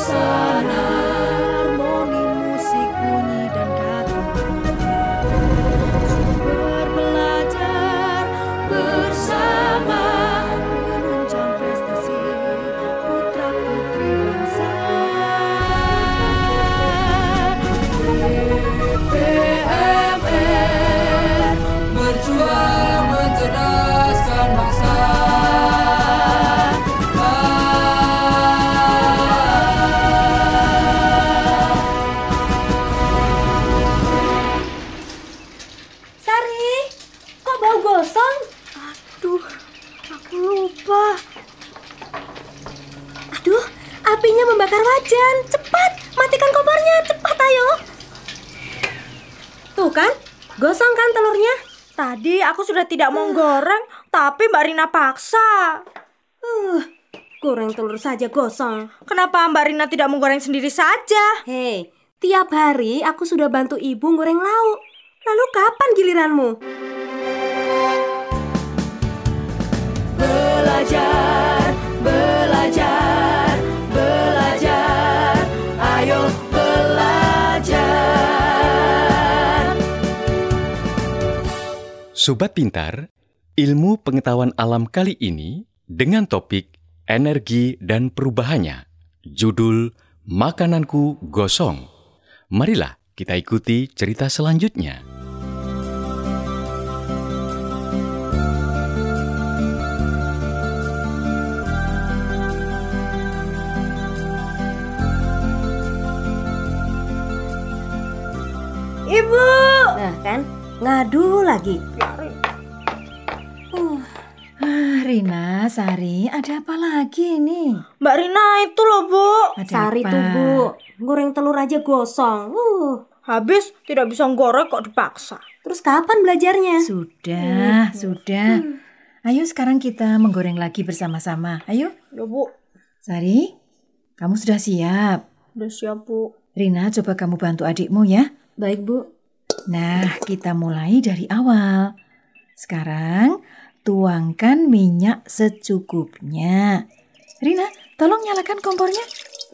suasana, harmoni musik bunyi dan kata. Sumber belajar bersama, menunjang prestasi putra putri bangsa. DPMR berjuang mencerdaskan bangsa. Sari, kok bau gosong? Aduh, aku lupa. Aduh, apinya membakar wajan. Cepat, matikan kompornya. Cepat, ayo. Tuh kan, gosong kan telurnya? Tadi aku sudah tidak mau goreng, tapi Mbak Rina paksa. Goreng telur saja gosong. Kenapa Mbak Rina tidak menggoreng sendiri saja? Hei, tiap hari aku sudah bantu ibu goreng lauk. Lalu kapan giliranmu? Belajar, belajar, belajar. Ayo belajar. Sobat Pintar, ilmu pengetahuan alam kali ini dengan topik energi dan perubahannya. Judul Makananku Gosong. Marilah kita ikuti cerita selanjutnya. Ibu! Nah kan, ngadu lagi. Rina, Sari, ada apa lagi ini? Mbak Rina itu loh, Bu. Ada Sari apa? tuh, Bu. Goreng telur aja gosong. Habis tidak bisa goreng kok dipaksa. Terus kapan belajarnya? Sudah. Ayo sekarang kita menggoreng lagi bersama-sama. Ayo, Ya, Bu. Sari, kamu sudah siap? Udah siap, Bu. Rina, coba kamu bantu adikmu ya. Baik, Bu. Nah, kita mulai dari awal. Sekarang, tuangkan minyak secukupnya. Rina, tolong nyalakan kompornya.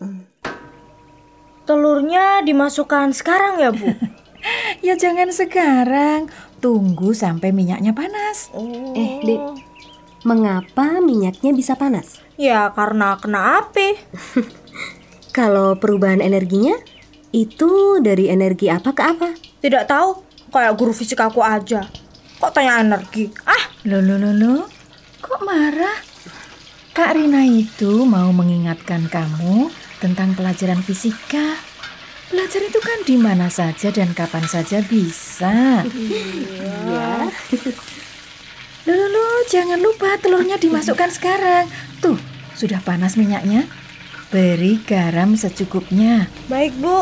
Telurnya dimasukkan sekarang ya, Bu? Ya jangan sekarang. Tunggu sampai minyaknya panas. Dek, mengapa minyaknya bisa panas? Ya, karena kena api. Kalau perubahan energinya, itu dari energi apa ke apa? Tidak tahu, kayak guru fisik aku aja. Kok tanya energi? Loh, kok marah? Kak Rina itu mau mengingatkan kamu tentang pelajaran fisika. Belajar itu kan di mana saja dan kapan saja bisa. Iya. Loh, jangan lupa telurnya dimasukkan sekarang. Tuh, sudah panas minyaknya. Beri garam secukupnya. Baik, Bu.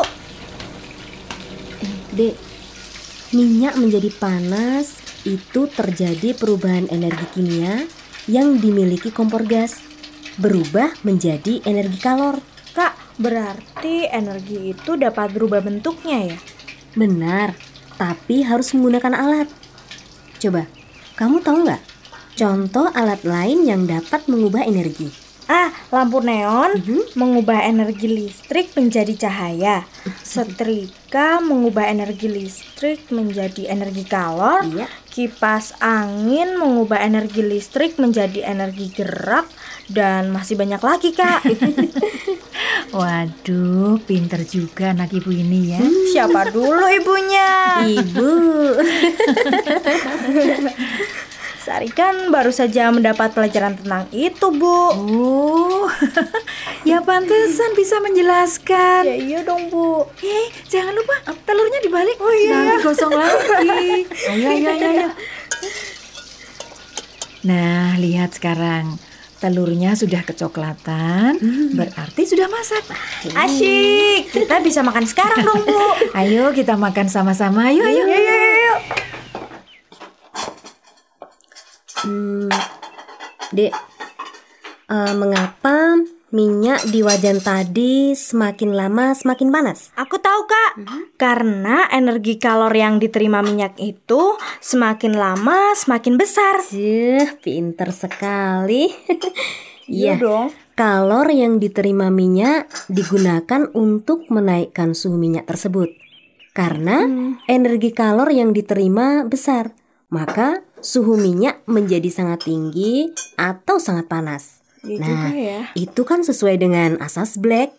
Dek, minyak menjadi panas itu terjadi perubahan energi kimia yang dimiliki kompor gas, berubah menjadi energi kalor. Kak, berarti energi itu dapat berubah bentuknya ya? Benar, tapi harus menggunakan alat. Coba, kamu tahu nggak contoh alat lain yang dapat mengubah energi? Lampu neon mengubah energi listrik menjadi cahaya. Setrika mengubah energi listrik menjadi energi kalor. Iya. Kipas angin mengubah energi listrik menjadi energi gerak. Dan masih banyak lagi, Kak. Waduh, pinter juga anak ibu ini ya. Siapa dulu ibunya? Ibu. Sari kan baru saja mendapat pelajaran tentang itu, Bu. Oh, ya pantesan bisa menjelaskan. Ya iya dong, Bu. Jangan lupa telurnya dibalik. Oh iya. Nanti gosong lagi. Ayo. Nah, lihat sekarang. Telurnya sudah kecoklatan, berarti sudah masak. Asyik. Kita bisa makan sekarang dong, Bu. Ayo kita makan sama-sama. Ayo. Yuk. Dek, mengapa minyak di wajan tadi semakin lama semakin panas? Aku tahu, Kak. Karena energi kalor yang diterima minyak itu semakin lama semakin besar. Pinter sekali. Iya dong. Kalor yang diterima minyak digunakan untuk menaikkan suhu minyak tersebut. Karena energi kalor yang diterima besar, maka suhu minyak menjadi sangat tinggi atau sangat panas. Ya Nah, juga ya. itu kan sesuai dengan asas Black.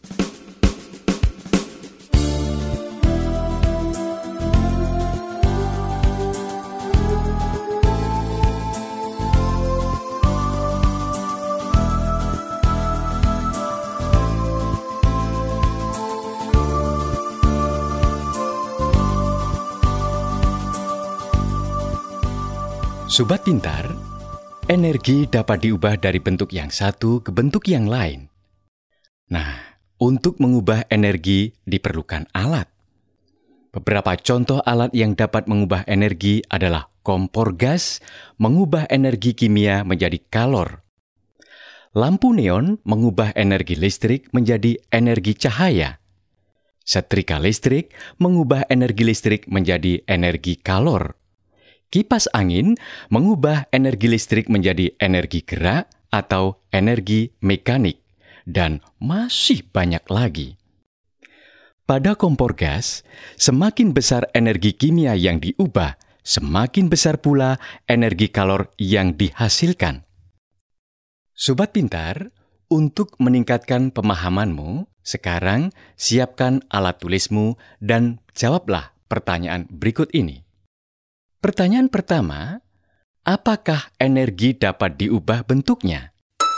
Sobat pintar, energi dapat diubah dari bentuk yang satu ke bentuk yang lain. Nah, untuk mengubah energi diperlukan alat. Beberapa contoh alat yang dapat mengubah energi adalah kompor gas, mengubah energi kimia menjadi kalor. Lampu neon mengubah energi listrik menjadi energi cahaya. Setrika listrik mengubah energi listrik menjadi energi kalor. Kipas angin mengubah energi listrik menjadi energi gerak atau energi mekanik, dan masih banyak lagi. Pada kompor gas, semakin besar energi kimia yang diubah, semakin besar pula energi kalor yang dihasilkan. Sobat pintar, untuk meningkatkan pemahamanmu, sekarang siapkan alat tulismu dan jawablah pertanyaan berikut ini. Pertanyaan pertama, apakah energi dapat diubah bentuknya?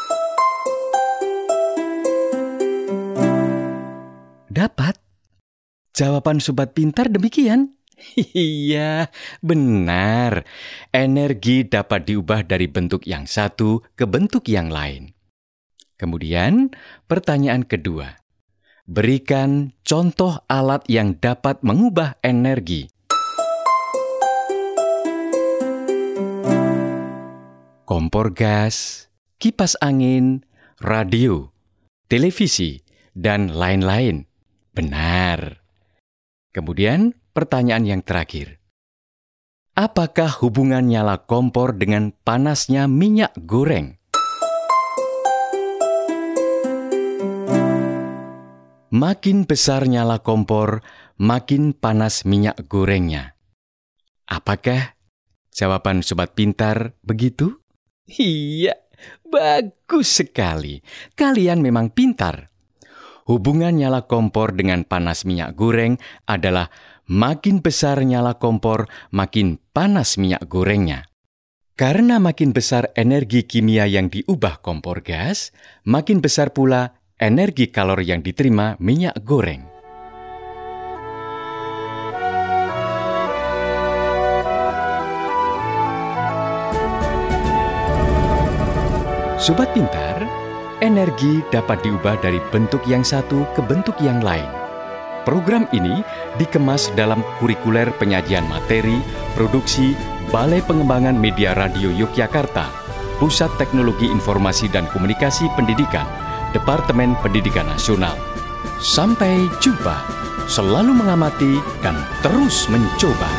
Dapat. Jawaban sobat pintar demikian. Iya, benar. Energi dapat diubah dari bentuk yang satu ke bentuk yang lain. Kemudian, pertanyaan kedua. Berikan contoh alat yang dapat mengubah energi. Kompor gas, kipas angin, radio, televisi, dan lain-lain. Benar. Kemudian pertanyaan yang terakhir. Apakah hubungan nyala kompor dengan panasnya minyak goreng? Makin besar nyala kompor, makin panas minyak gorengnya. Apakah jawaban sobat pintar begitu? Iya, bagus sekali. Kalian memang pintar. Hubungan nyala kompor dengan panas minyak goreng adalah makin besar nyala kompor, makin panas minyak gorengnya. Karena makin besar energi kimia yang diubah kompor gas, makin besar pula energi kalor yang diterima minyak goreng. Sobat pintar, energi dapat diubah dari bentuk yang satu ke bentuk yang lain. Program ini dikemas dalam kurikuler penyajian materi, produksi Balai Pengembangan Media Radio Yogyakarta, Pusat Teknologi Informasi dan Komunikasi Pendidikan, Departemen Pendidikan Nasional. Sampai jumpa, selalu mengamati dan terus mencoba.